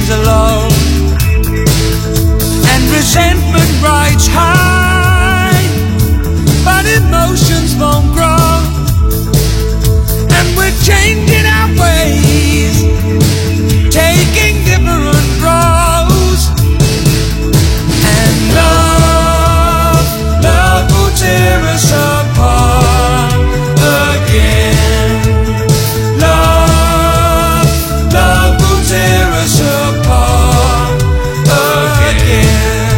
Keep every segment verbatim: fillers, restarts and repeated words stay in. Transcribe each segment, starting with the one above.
feelings are low, and resentment rides high, but emotions won't grow, and we're changing our ways, taking different roads, and love, love will tear us apart again. Love, love will tear us apart again.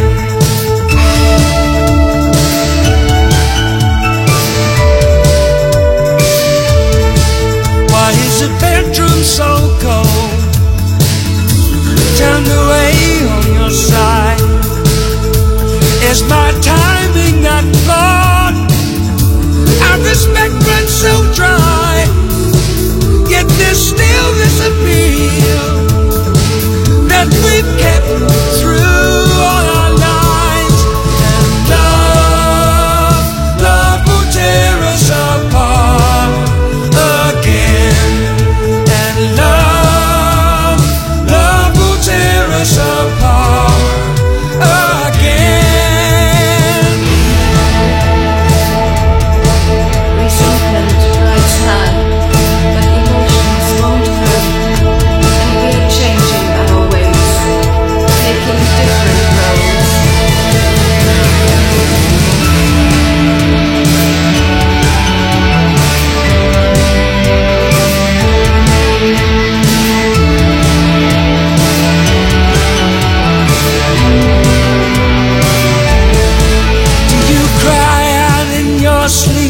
Why is the bedroom so cold? Turned away on your side. Is my timing that flawed? Our respect runs so dry, yet there's still this appeal that we've kept through all our lives. And love, love will tear us apart again. And love, love will tear us apart again. Resentment rides high, but emotions won't hurt, and we're changing our ways, taking different roads. Do you cry out in your sleep?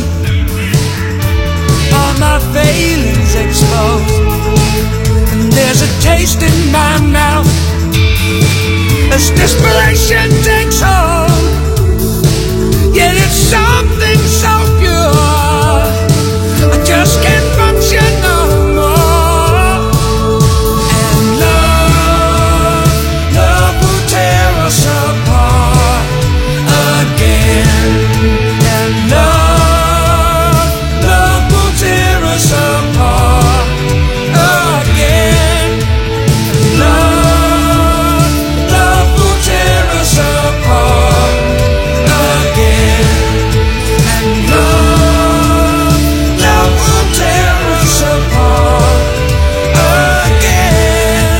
Are my failings exposed? And there's a taste in my mouth as desperation takes hold. Yet it's something so pure, I just can't function no more. And love, love will tear us apart again. And love, love will tear us apart again. Love, love will tear us apart again. And love, love will tear us apart again.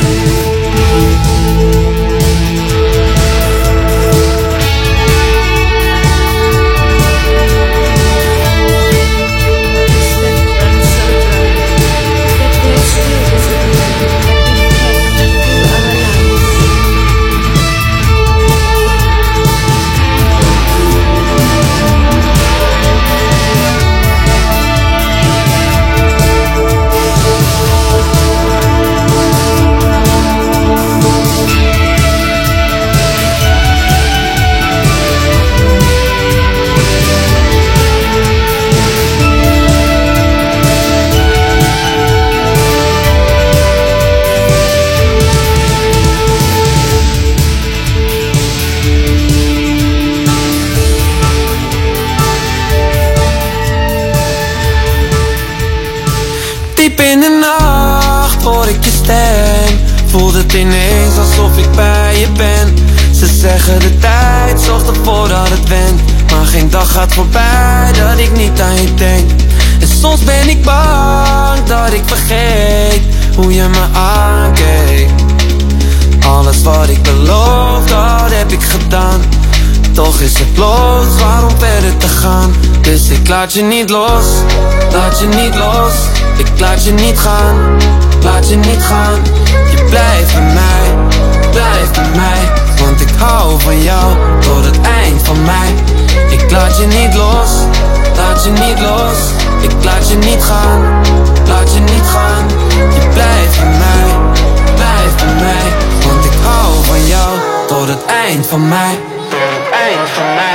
Diep in de nacht hoor ik je stem. Voelt het ineens alsof ik bij je ben. Ze zeggen de tijd zorgt ervoor dat het went, maar geen dag gaat voorbij dat ik niet aan je denk. En soms ben ik bang dat ik vergeet hoe je me aankeek. Alles wat ik beloofd had heb ik gedaan, toch is het los, waarom verder te gaan? Dus ik laat je niet los, laat je niet los. Ik laat je niet gaan, laat je niet gaan. Je blijft bij mij, blijf bij mij. Want ik hou van jou tot het eind van mij. Ik laat je niet los, laat je niet los. Ik laat je niet gaan, laat je niet gaan. Je blijft bij mij, blijf bij mij. Want ik hou van jou tot het eind van mij. Tot het eind van mij.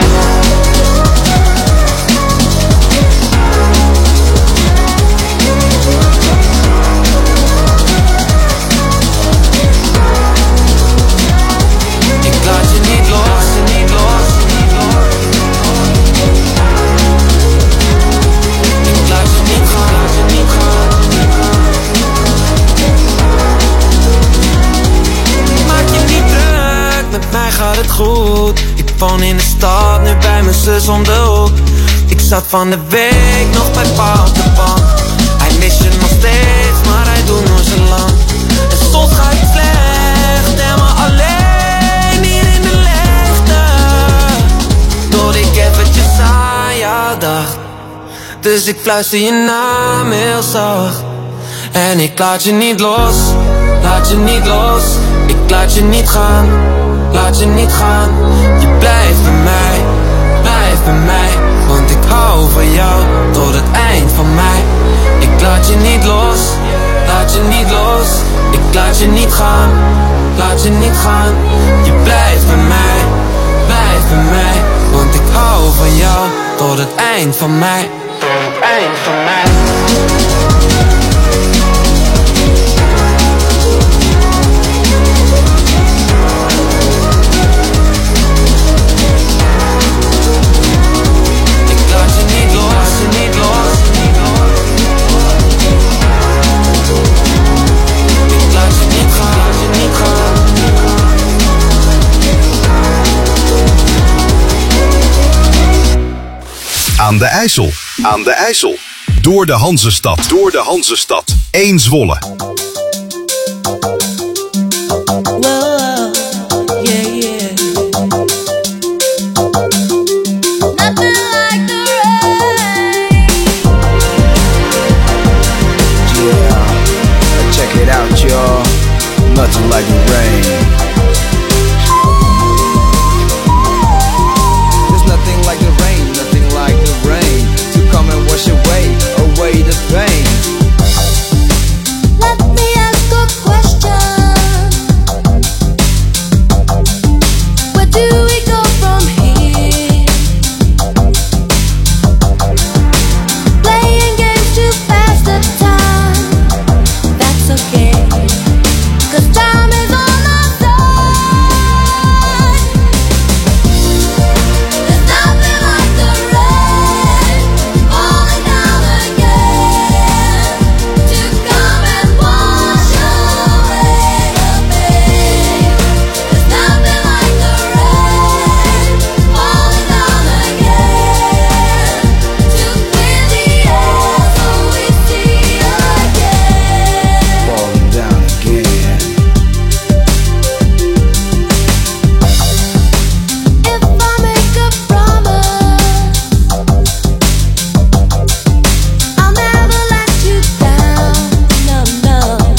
woon in de stad, nu bij mijn zus om de hoek. Ik zat van de week nog bij pa op de bank. Hij mist je nog steeds, maar hij doet nonchalant. En soms ga ik slecht en maar alleen hier in de leegte. Door ik eventjes aan jou dacht. Dus ik fluister je naam heel zacht. En ik laat je niet los, laat je niet los. Ik laat je niet gaan, laat je niet gaan. Je blijft bij mij, blijf bij mij. Want ik hou van jou tot het eind van mij. Ik laat je niet los, laat je niet los. Ik laat je niet gaan, laat je niet gaan. Je blijft bij mij, blijf bij mij. Want ik hou van jou tot het eind van mij. Tot het eind van mij. Aan de IJssel, aan de IJssel. Door de Hanzestad, door de Hanzestad. Eén Zwolle. Nothing like the rain. There's nothing like the rain, nothing like the rain to come and wash away, away the pain. Let me ask a question. Where do we go from here? Playing games to pass the time. That's okay. Cause time is on our side. There's nothing like the rain falling down again to come and wash away the pain. There's nothing like the rain falling down again to clear the air so we see again. Falling down again. If I make a promise, I'll never let you down, no, no.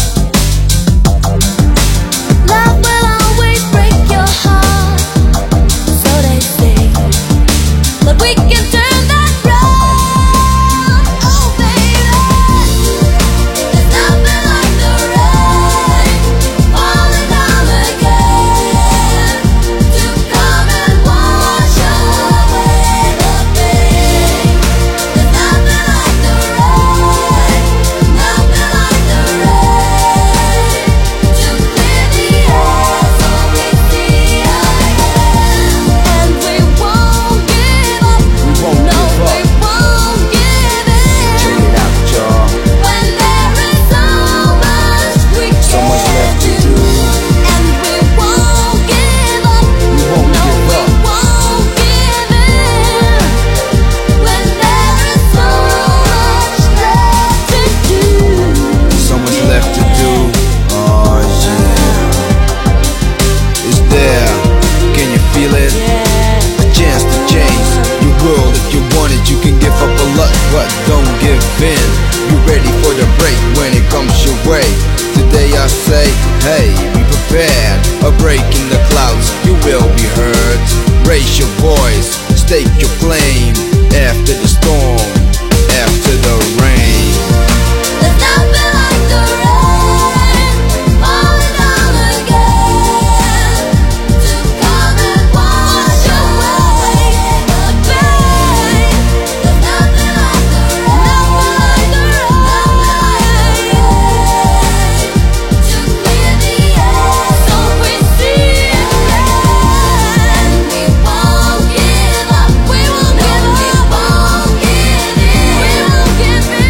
Love will always break your heart, so they say. But we can turn that round, oh baby. There's nothing like the rain falling down again to come and wash away the pain. There's nothing like the rain, nothing like the rain to clear the air so we see again. And we won't give up, We won't no, give we up. won't give Check in. it out, y'all. When there is so much we So much can left to do, do. and we won't give up. We won't No, give we up. won't give in. When there is so much left to do. So much left to do. Oh yeah. It's there. Can you feel it? A chance to change your world. If you want it, you can give up a lot, but don't give in. You ready for the break when it comes your way. Today I say, hey, be prepared. A break in the clouds, you will be heard. Raise your voice, stake your claim. After the storm, after the rain. There's nothing like the rain falling down again to come and wash away the pain. There's nothing like the rain, nothing like the rain to clear the air so we see again. We won't give up, we won't give up, we won't give in, we won't give in.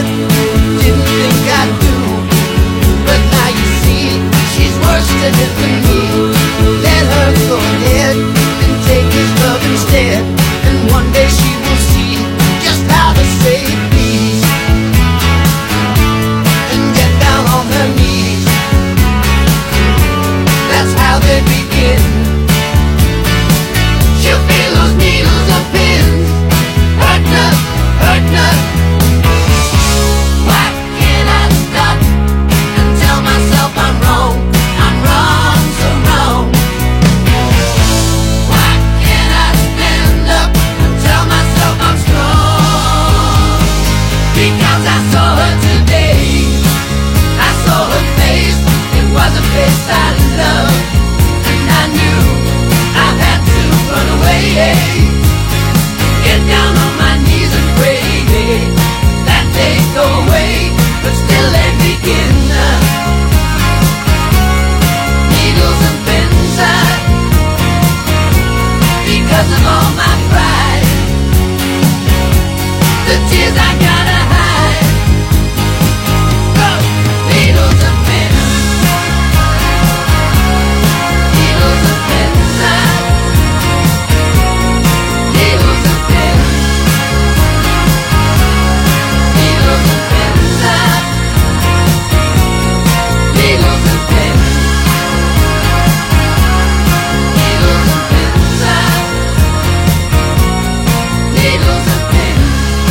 what? Didn't think I'd do. But now you see, she's worse than it for me. Let her go ahead and take his love instead. And one day she will see just how to say please and get down on her knees. That's how they begin. She'll feel those needles or pins, hurting her, hurting her. Why can't I stop and tell myself I'm wrong? I'm wrong, so wrong. Why can't I stand up and tell myself I'm strong? Because I saw her today, I saw her face. It was a face I loved, and I knew I had to run away. Get down on my knees and pray that they go away, but still they begin. Needles and pins, because of all my pride, the tears I gotta hide. Oh, needles and pins, needles and pins, needles and pins, needles and pins, needles and pins, needles and pins, needles and pins,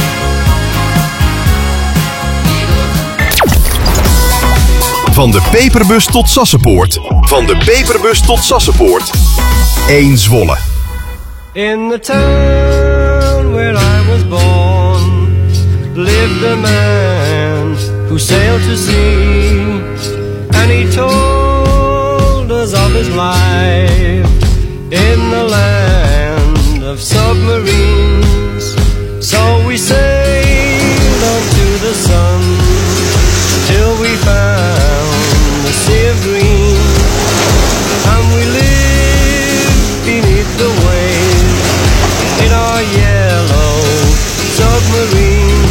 needles and pins. Van de Peperbus tot Sassenpoort. Van de Peperbus tot Sassenpoort. Eén Zwolle. In the town where I was born lived a man who sailed to sea, and he told us of his life in the land of submarines. So we sailed on to the sun till we found the sea of green, and we lived beneath the waves in our yellow submarine.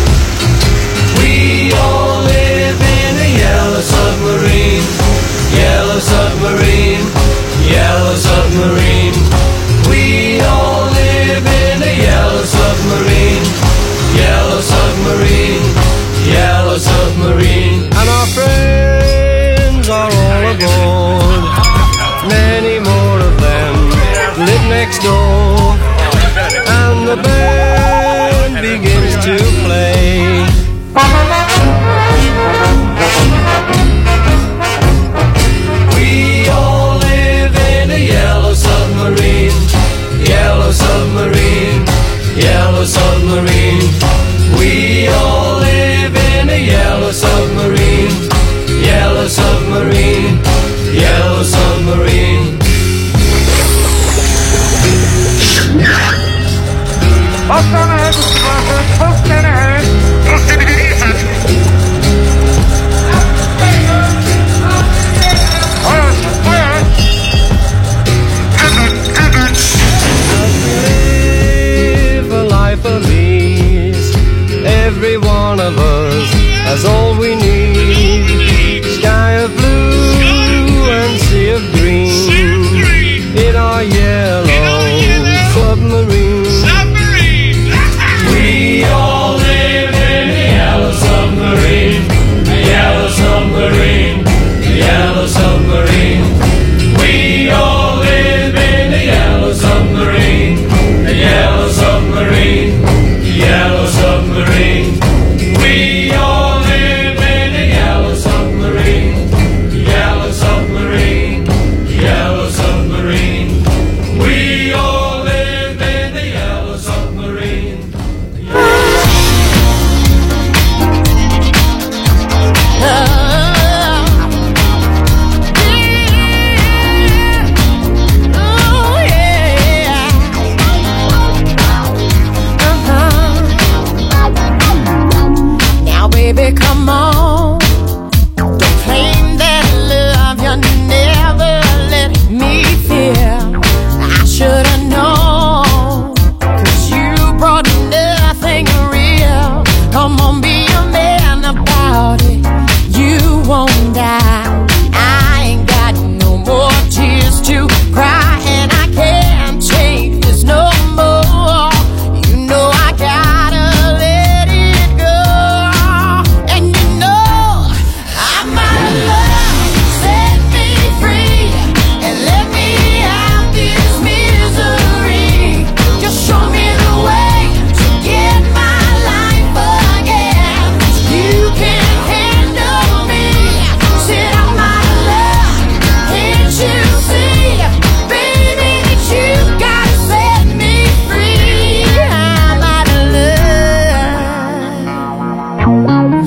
We all live in a yellow submarine, yellow submarine, yellow submarine. We all live in a yellow submarine, yellow submarine, yellow submarine. And our friends are all aboard, many more of them live next door, and the band begins to play. We all live in a yellow submarine, yellow submarine, yellow submarine. We all live in a yellow submarine, yellow submarine, yellow submarine. Post on ahead, Mister Parker. Post in ahead. Post in ahead. Fire, fire. Live a life of ease. Every one of us has all we need. Sky of blue and sea of green in our yellow submarine. We all live in a yellow submarine, a yellow submarine, a yellow submarine. We all live in a yellow submarine, a yellow submarine, a yellow submarine. We all live in a yellow submarine, yellow submarine, yellow submarine. We all live in a yellow submarine. Baby, come on. Don't claim that love you never let me feel. I should've known, 'cause you brought nothing real. Come on, be a man.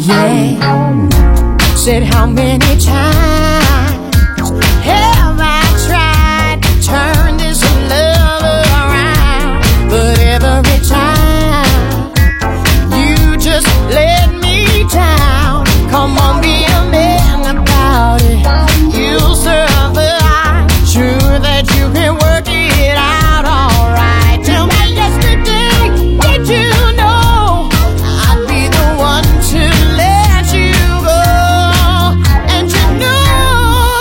Yeah. Said how many times have I tried to turn this love around, but every time you just let me down. Come on, be a man about it. You'll survive. Sure that you can work it out alright. Tell me yesterday, did you know I'd be the one to let you go? And you know,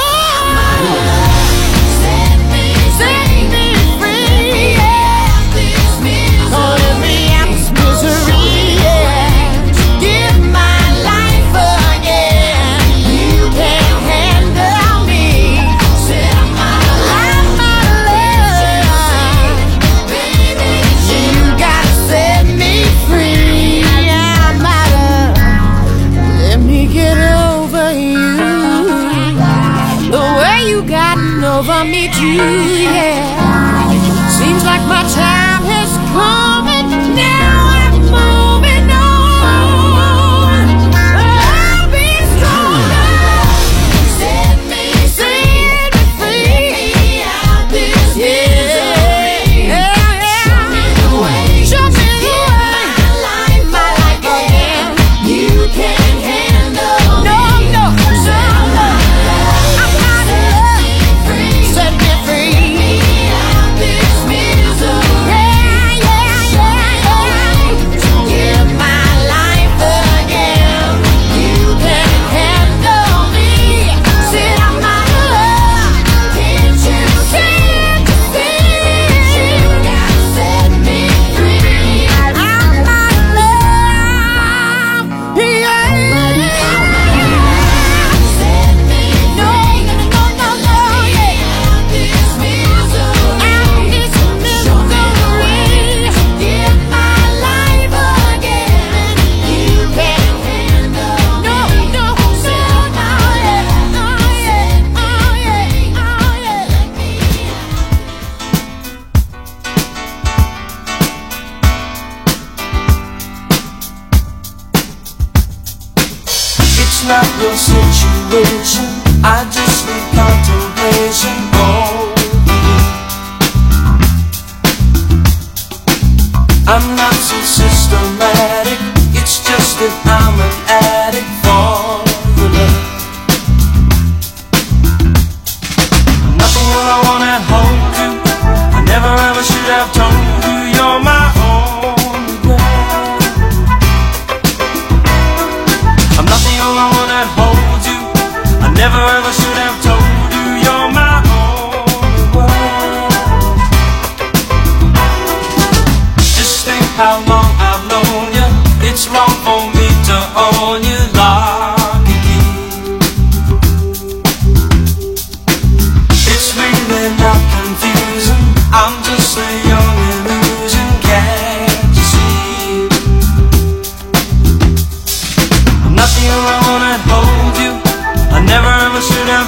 set me, set me free. Yeah. Oh, let me out this misery. Yeah. Give my life again. You can't handle me. Set my life, my love. You gotta set me free. I'm out of. Let me get over you. The way you gotten over me too, yeah. Seems like my time has come and now I'm moving on. I'll be stronger. Set me, set me free. Out this misery. Yeah, yeah. Show me the way. Show me the way. My life, my life again. You can't handle no, me. No, no, no. I'm out of love. Set me free. Out this misery. Yeah, yeah, yeah, yeah. Give my life again. You can't handle me. Sit on my love. Can't you see? You gotta set me free. I'm out of love. Yeah. Set me free. No, no, no, no, yeah. Out this misery. Out this misery. Give my life again. You can't handle no, me. No, no, no, yeah. Oh, yeah. Oh, yeah. Oh, yeah. Let me It's not your situation, I just need contemplation. Oh, I'm not so systematic, it's just that I'm an addict for your love. Nothing all I wanna hold you, I never ever should have told you you're my only regret. I'm not the only one that holds you, I never ever should have told you you're my only world. Just think how long I've known you, it's wrong for me to own you lock and key. It's really not confusing, I'm just a young illusion, can't you see? I'm not the only one that holds you, I never ever should have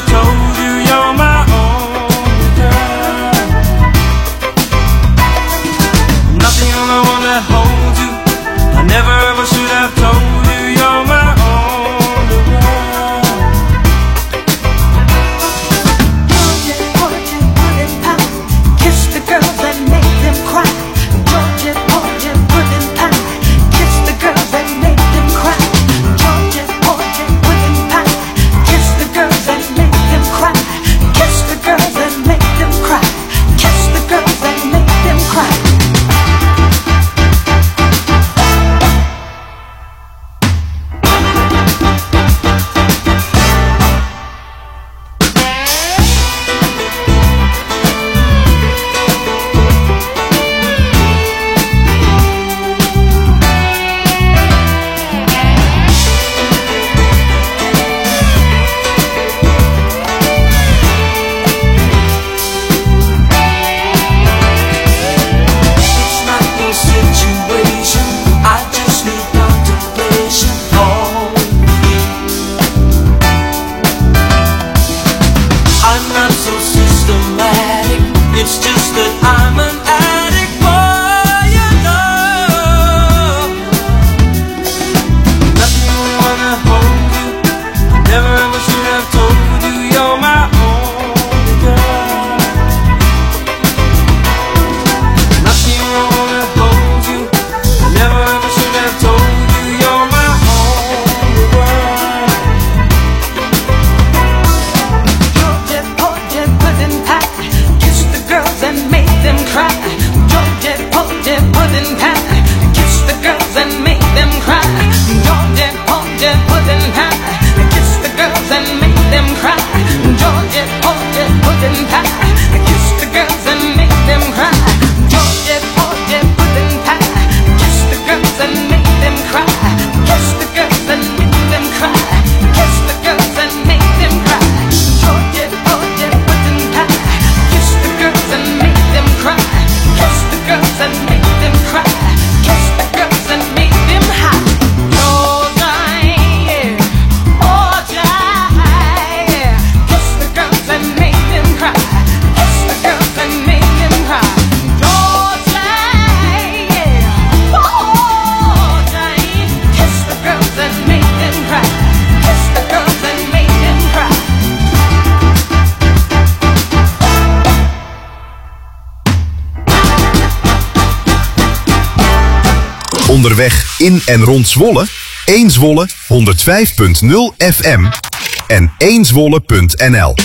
onderweg in en rond Zwolle? één Zwolle honderd vijf punt nul F M en één zwolle punt n l.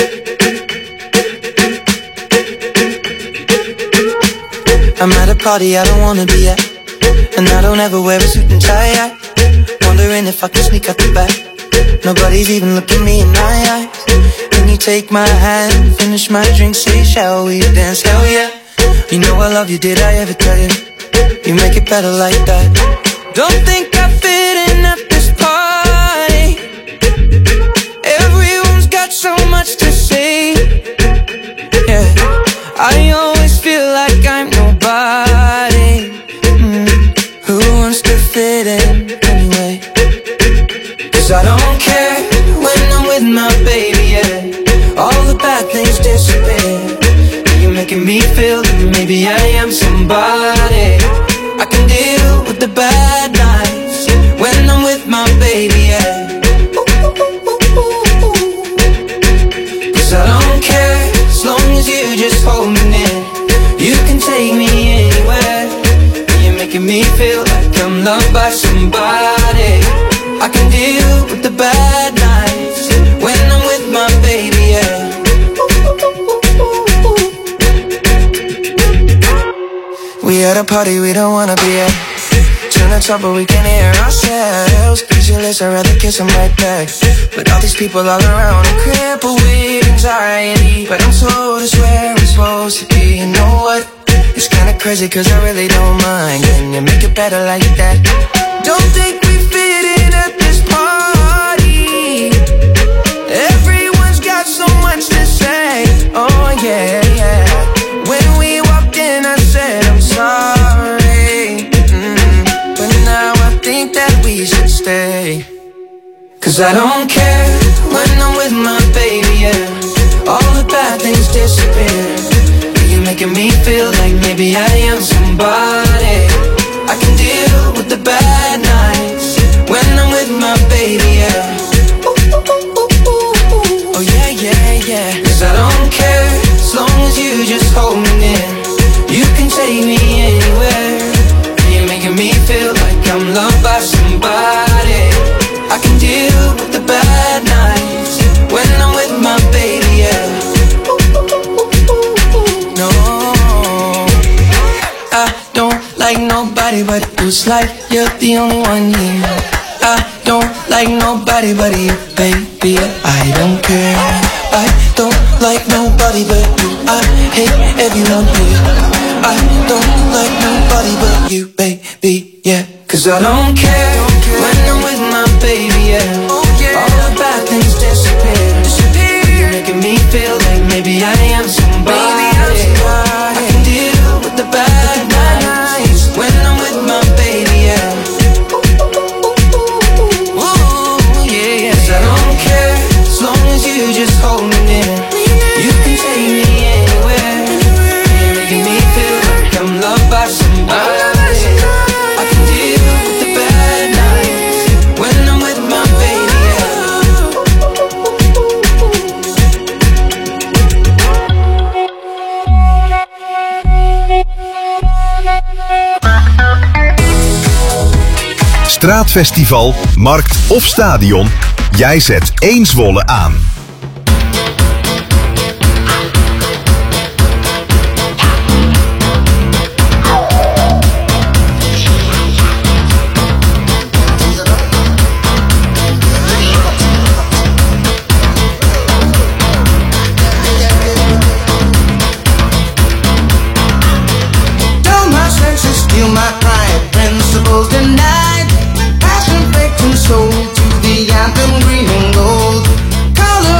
I'm at a party I don't wanna be at, and I don't ever wear a suit and tie. I wondering if I can sneak out the back. Nobody's even looking me in my eyes. Can you take my hand, finish my drink, say shall we dance? Hell yeah. You know I love you, did I ever tell you? You make it better like that. Don't think I fit in at this party. Everyone's got so much to say. Yeah, I always feel like I'm nobody. mm. Who wants to fit in anyway? Cause I don't care when I'm with my baby, yeah. All the bad things disappear. You're making me feel that maybe I am somebody. I can deal with the bad nights when I'm with my baby, yeah. Cause I don't care as long as you just hold me near. You can take me anywhere. You're making me feel like I'm loved by somebody. I can deal with the bad nights when I'm with my baby, yeah. We at a party we don't wanna be at. Turn the top but we can hear ourselves. Speechless, I'd rather kiss them right back. But all these people all around, I'm crippled with anxiety. But I'm told it's where I'm supposed to be. You know what? It's kinda crazy cause I really don't mind. Can you make it better like that? Don't think we fit in at this party. Everyone's got so much to say. Oh yeah, yeah. When we walked in I said I'm sorry, mm-hmm. But now I think that we should stay. Cause I don't care when I'm with my baby, yeah. All the bad things disappear. You're making me feel like maybe I am somebody. I can deal with the bad nights when I'm with my baby, yeah. Oh yeah, yeah, yeah. Cause I don't care as long as you just hold me near. You can take me anywhere. You're making me feel like I'm loved by somebody. I can deal with the bad nights when I'm with my baby, yeah. No, I don't like nobody but you. It's like you're the only one here. I don't like nobody but you, baby. I don't care. I don't like nobody but you. I hate everyone here. I don't like nobody but you, baby, yeah. Cause I don't care when I'm with my baby, yeah. All the bad things disappear. You're making me feel like maybe I am somebody. I can deal with the bad nights when I'm with my baby, yeah. Ooh, yeah, yeah. Cause I don't care as long as you just hold me near. You can take me anywhere. You're making me feel like I'm loved by somebody. I can deal with the bad nights when I'm with my baby, Straatfestival, markt of stadion, jij zet één Zwolle aan. Dull my senses, steal my pride, principles denied. Passion faked and sold to the anthem green and gold. Color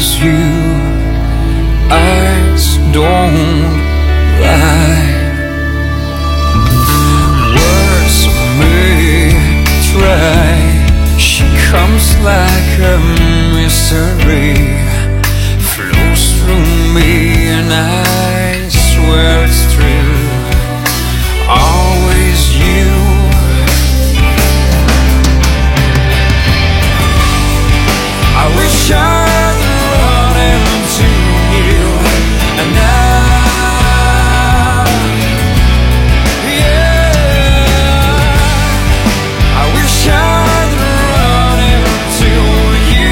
always you. Eyes don't lie. Words may try. She comes like a mystery, flows through me, and I swear it's true. Always you. I wish I'd run into you, and now, yeah, I wish I'd run into you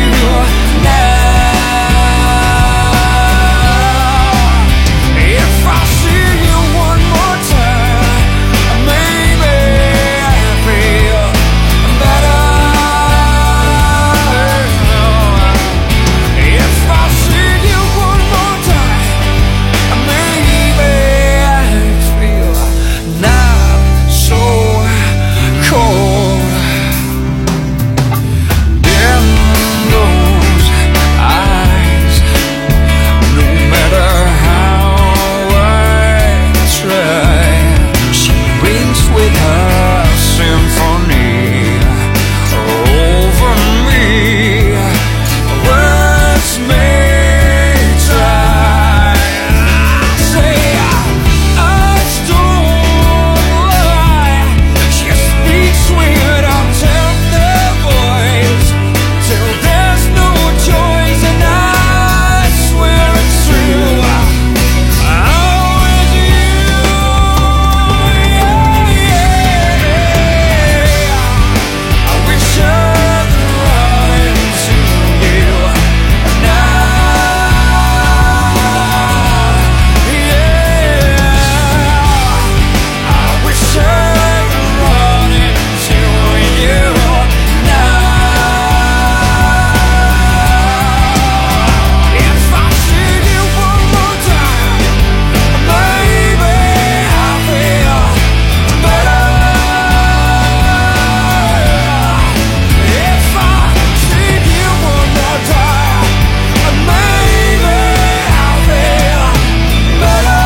now. If I see you one more time, maybe I feel better. If I see you one more time, maybe I feel not so cold. In those eyes, no matter how I try, she rings with her symphony over me. Words may try, say eyes don't lie. She speaks with a tender voice till there's no choice, and I swear it's true. Always you, yeah, yeah. I wish I'd run into you now, yeah. I wish I'd run into you now. If I see you one more time, maybe I feel better. If I see you one more time, maybe I feel better.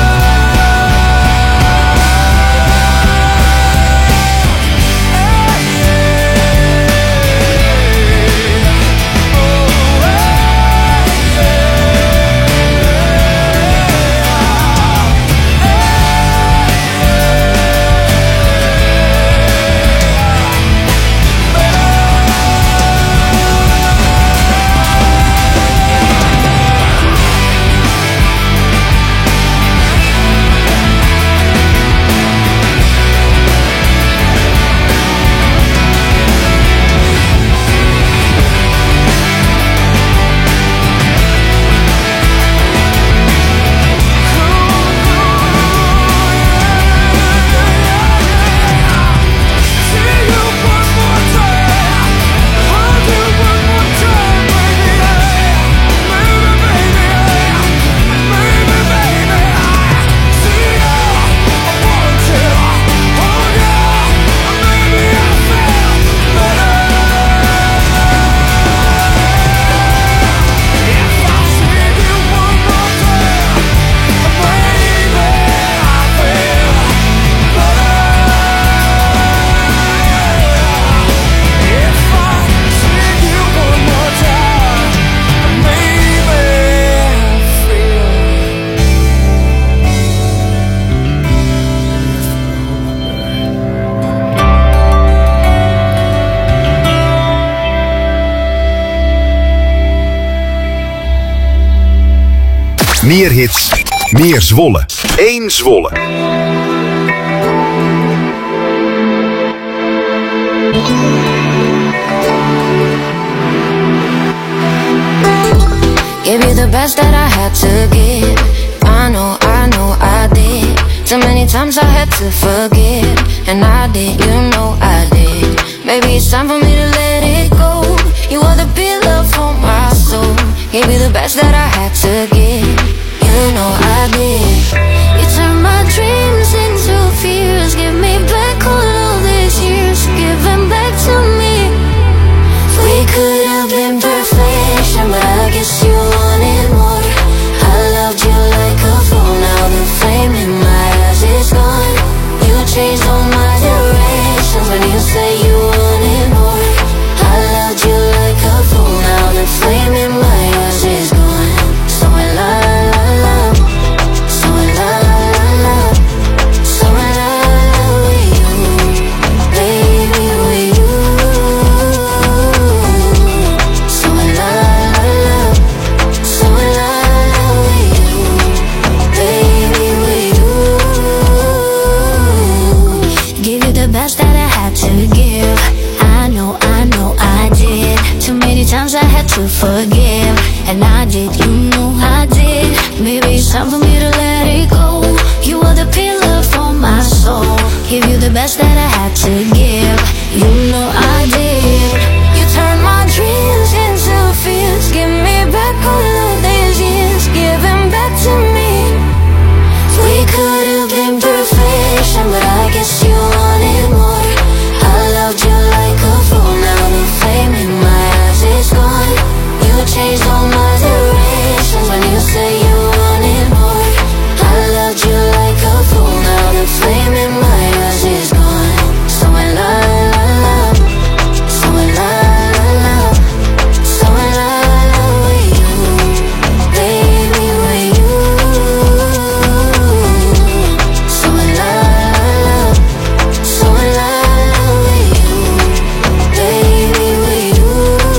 Meer hits, meer Zwolle. Eén Zwolle. Give you the best that I had to give. I know, I know I did. Too many times I had to forget, and I did, you know I did. Maybe it's time for me to let it go. You are the pillar for my soul. Gave you the best that I had to give. You know I did. You turned my dreams into fears. Give me back all of these years. Give them back to me. We could have been perfection, but I guess you times I had to forgive, and I did, you know I did. Maybe it's time for me to let it go. You were the pillar for my soul. Give you the best that I had to give. You know I did. You turned my dreams into fears. Give me back all of these years. Give them back to me. We could have been perfection, but I guess you wanted more. I loved you like a fool. Now the flame in my eyes is gone. You changed all my directions when you said you wanted more. I loved you like a fool. Now the flame in my eyes is gone. So in love, love, love. So in love, love, love. So in love, love with you, baby, with you. So in love, love. So in love with you, baby, with you.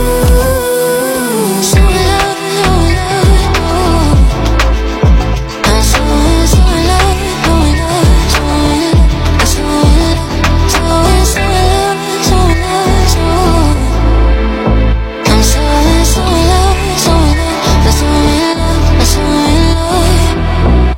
So in love, so in love. I'm so in, so in love, so in love, so in love, so in, so in, so in love, so in love, so. I'm so in, so in love, so in love, so in love, so in love.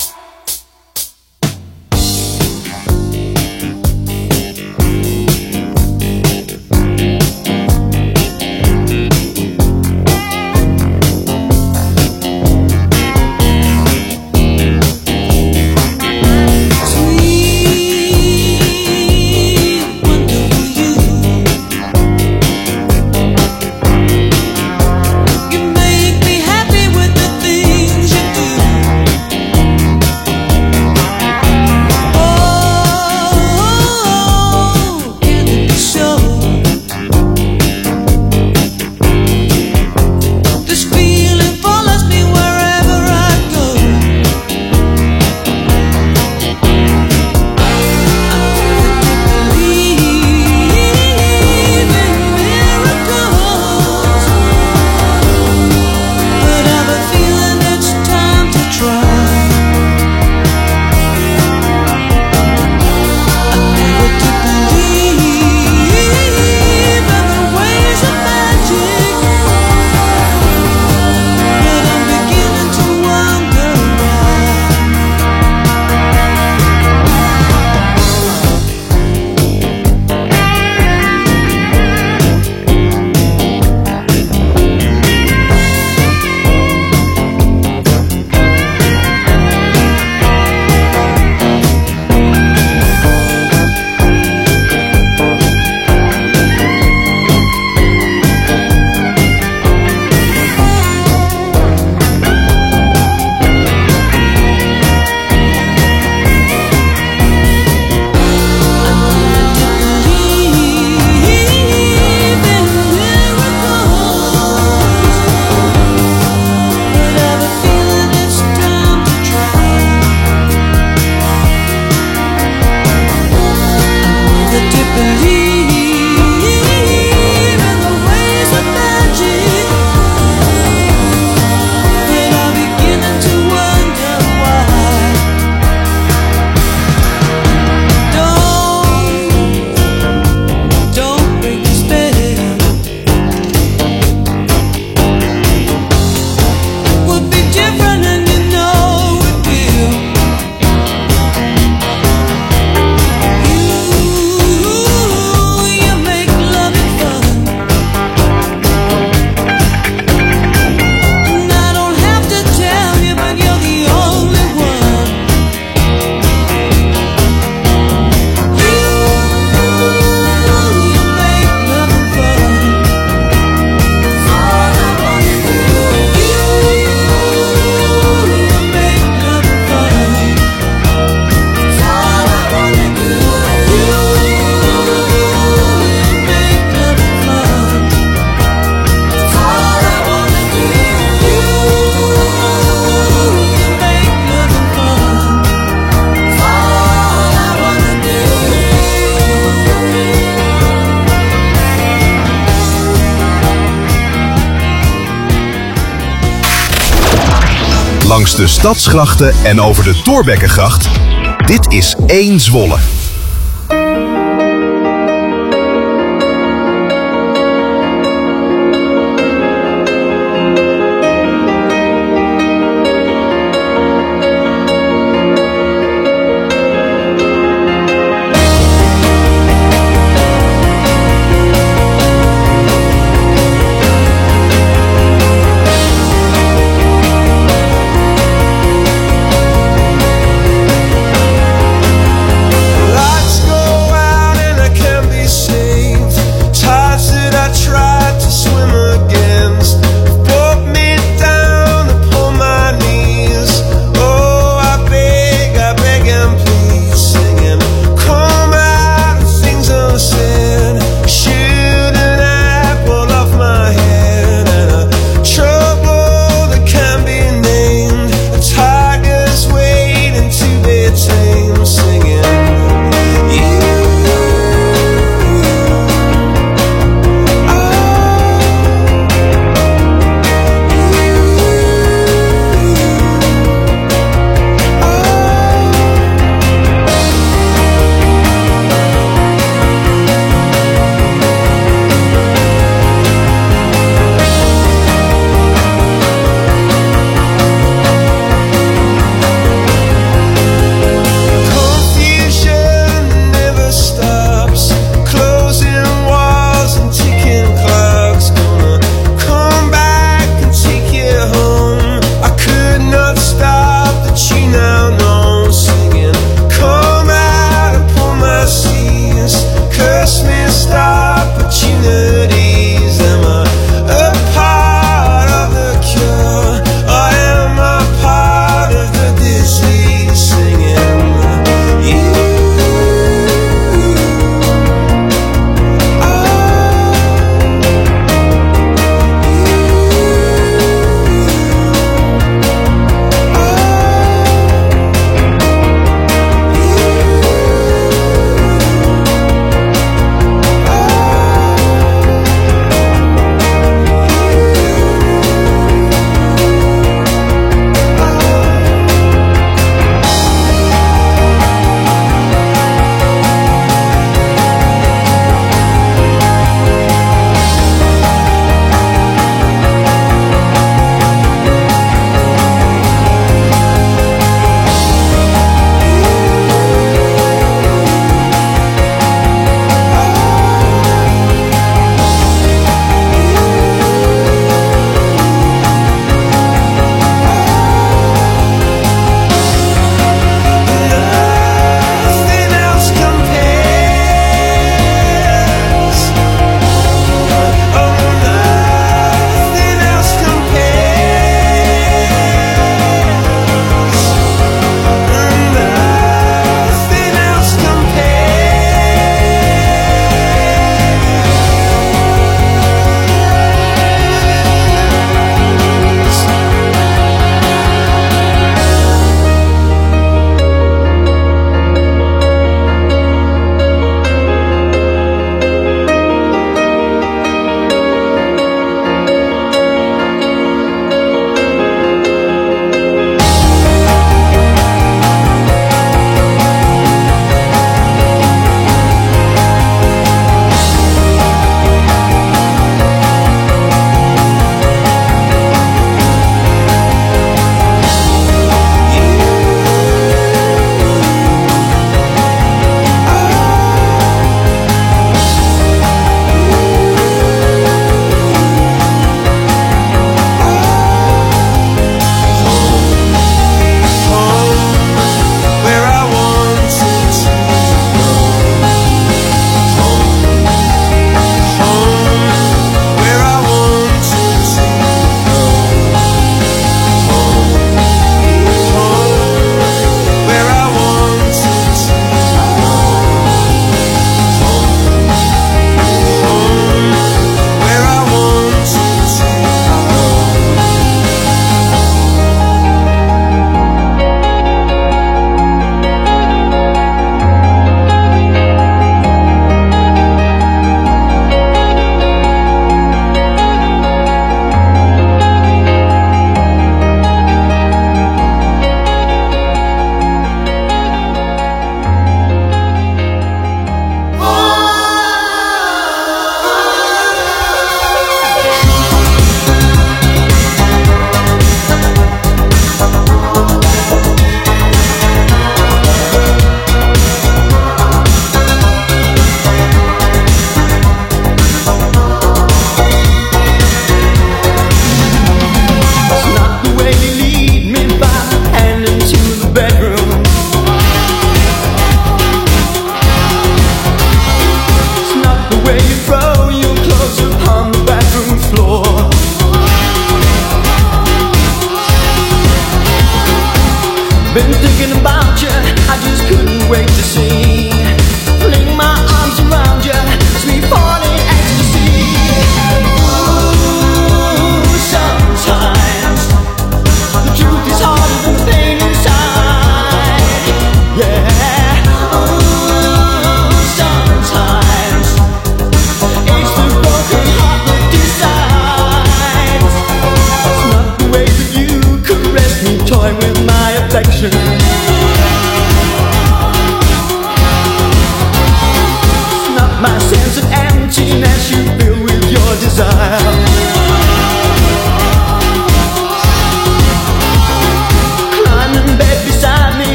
You make me happy with the things you do. Oh, can it be so? This feeling follows me wherever I go. Believe in miracles, but I have a feeling it's time to try. I never did believe in the ways of magic, but I'm beginning to wonder why. Don't break the spell. Would be different and you know it will. You, you make loving fun, and I don't have to tell you, but you're the only one. You, you make loving fun. That's all I wanna do. You, you make loving fun. That's all I wanna do. You, make loving fun. That's all I wanna do. You, make loving fun. That's all I wanna do. Langs de stadsgrachten en over de Thorbeckengracht. Dit is één Zwolle.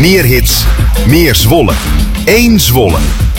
Meer hits, meer Zwolle. Eén Zwolle.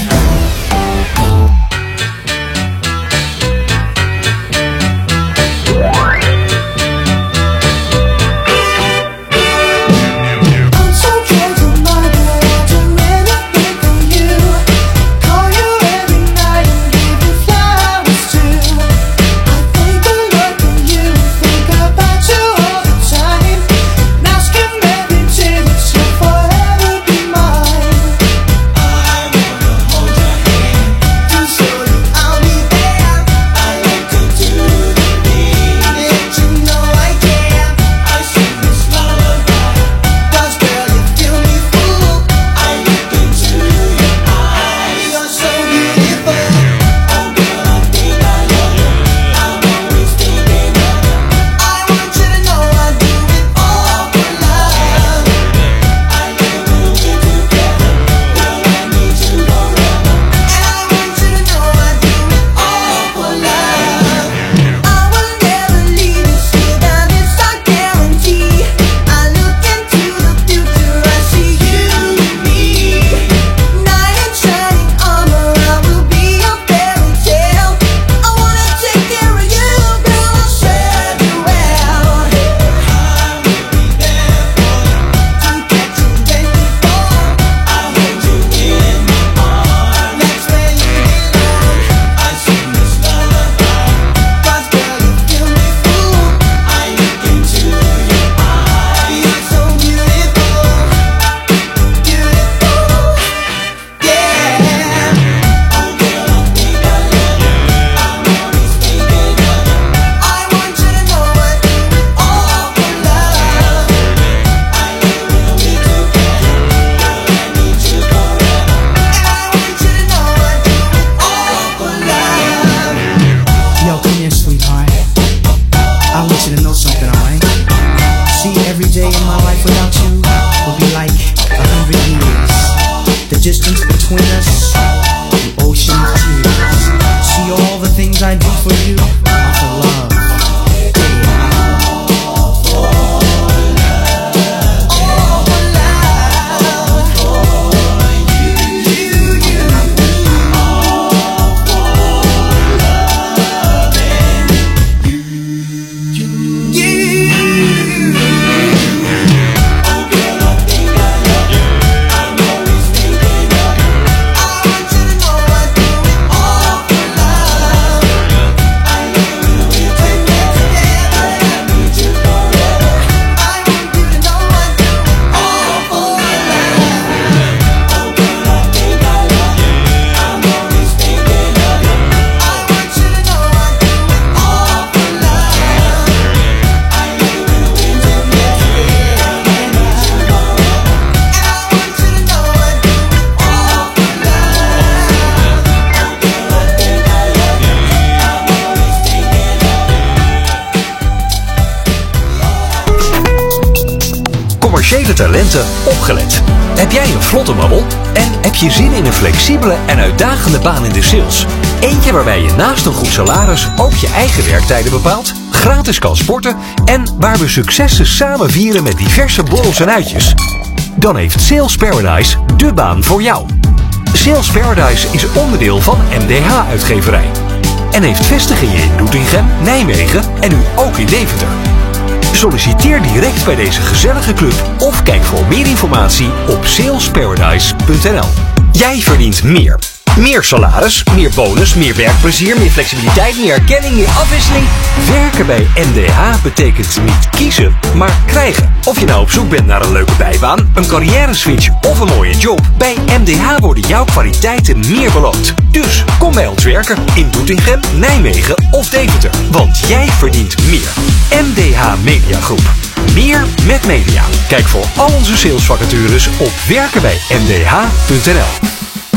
Commerciële talenten opgelet. Heb jij een vlotte babbel? En heb je zin in een flexibele en uitdagende baan in de sales? Eentje waarbij je naast een goed salaris ook je eigen werktijden bepaalt, gratis kan sporten en waar we successen samen vieren met diverse borrels en uitjes? Dan heeft Sales Paradise de baan voor jou. Sales Paradise is onderdeel van M D H-uitgeverij en heeft vestigingen in Doetinchem, Nijmegen en nu ook in Deventer. Solliciteer direct bij deze gezellige club of kijk voor meer informatie op salesparadise punt n l. Jij verdient meer. Meer salaris, meer bonus, meer werkplezier, meer flexibiliteit, meer erkenning, meer afwisseling. Werken bij M D H betekent niet kiezen, maar krijgen. Of je nou op zoek bent naar een leuke bijbaan, een carrière switch of een mooie job, bij M D H worden jouw kwaliteiten meer beloond. Dus kom bij ons werken in Doetinchem, Nijmegen of Deventer. Want jij verdient meer. M D H Media Groep. Meer met media. Kijk voor al onze salesvacatures op werken bij m d h punt n l.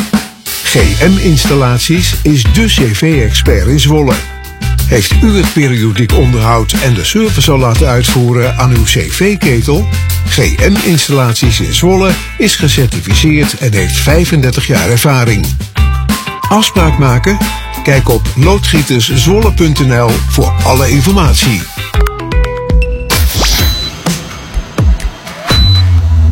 G M-installaties is de C V-expert in Zwolle. Heeft u het periodiek onderhoud en de service al laten uitvoeren aan uw C V-ketel? G M-installaties in Zwolle is gecertificeerd en heeft vijfendertig jaar ervaring. Afspraak maken? Kijk op loodgieterszwolle punt n l voor alle informatie.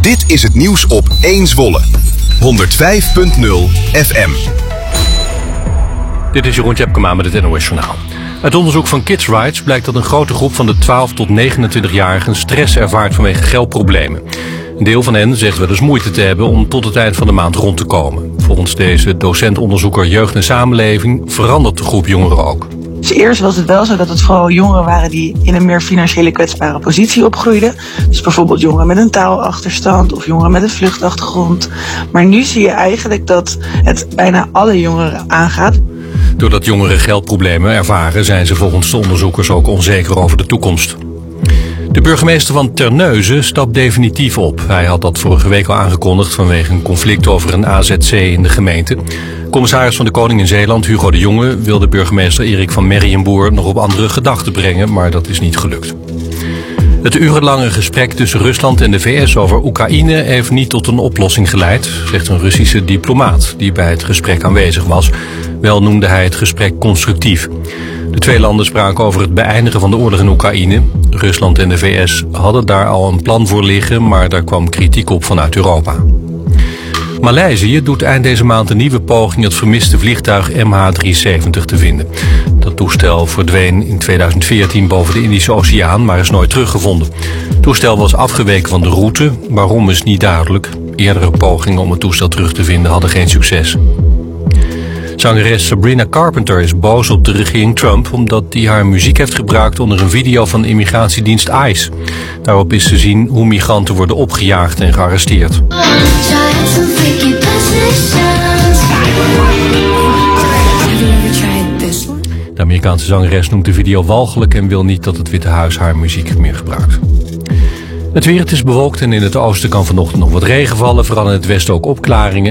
Dit is het nieuws op één Zwolle. honderd vijf punt nul F M. Dit is Jeroen Tjepkema met het N O S Journaal. Uit onderzoek van Kids Rights blijkt dat een grote groep van de twaalf tot negenentwintig-jarigen stress ervaart vanwege geldproblemen. Een deel van hen zegt wel eens moeite te hebben om tot het eind van de maand rond te komen. Volgens deze docent-onderzoeker Jeugd en Samenleving verandert de groep jongeren ook. Dus eerst was het wel zo dat het vooral jongeren waren die in een meer financiële kwetsbare positie opgroeiden. Dus bijvoorbeeld jongeren met een taalachterstand of jongeren met een vluchtachtergrond. Maar nu zie je eigenlijk dat het bijna alle jongeren aangaat. Doordat jongeren geldproblemen ervaren, zijn ze volgens de onderzoekers ook onzeker over de toekomst. De burgemeester van Terneuzen stapt definitief op. Hij had dat vorige week al aangekondigd vanwege een conflict over een A Z C in de gemeente. Commissaris van de Koning in Zeeland, Hugo de Jonge, wilde burgemeester Erik van Merrienboer nog op andere gedachten brengen, maar dat is niet gelukt. Het urenlange gesprek tussen Rusland en de V S over Oekraïne heeft niet tot een oplossing geleid, zegt een Russische diplomaat die bij het gesprek aanwezig was. Wel noemde hij het gesprek constructief. De twee landen spraken over het beëindigen van de oorlog in Oekraïne. Rusland en de V S hadden daar al een plan voor liggen, maar daar kwam kritiek op vanuit Europa. Maleisië doet eind deze maand een nieuwe poging het vermiste vliegtuig M H driehonderdzeventig te vinden. Dat toestel verdween in tweeduizend veertien boven de Indische Oceaan, maar is nooit teruggevonden. Het toestel was afgeweken van de route, waarom is niet duidelijk. Eerdere pogingen om het toestel terug te vinden hadden geen succes. Zangeres Sabrina Carpenter is boos op de regering Trump omdat die haar muziek heeft gebruikt onder een video van immigratiedienst ICE. Daarop is te zien hoe migranten worden opgejaagd en gearresteerd. De Amerikaanse zangeres noemt de video walgelijk en wil niet dat het Witte Huis haar muziek meer gebruikt. Het weer, het is bewolkt en in het oosten kan vanochtend nog wat regen vallen, vooral in het westen ook opklaringen.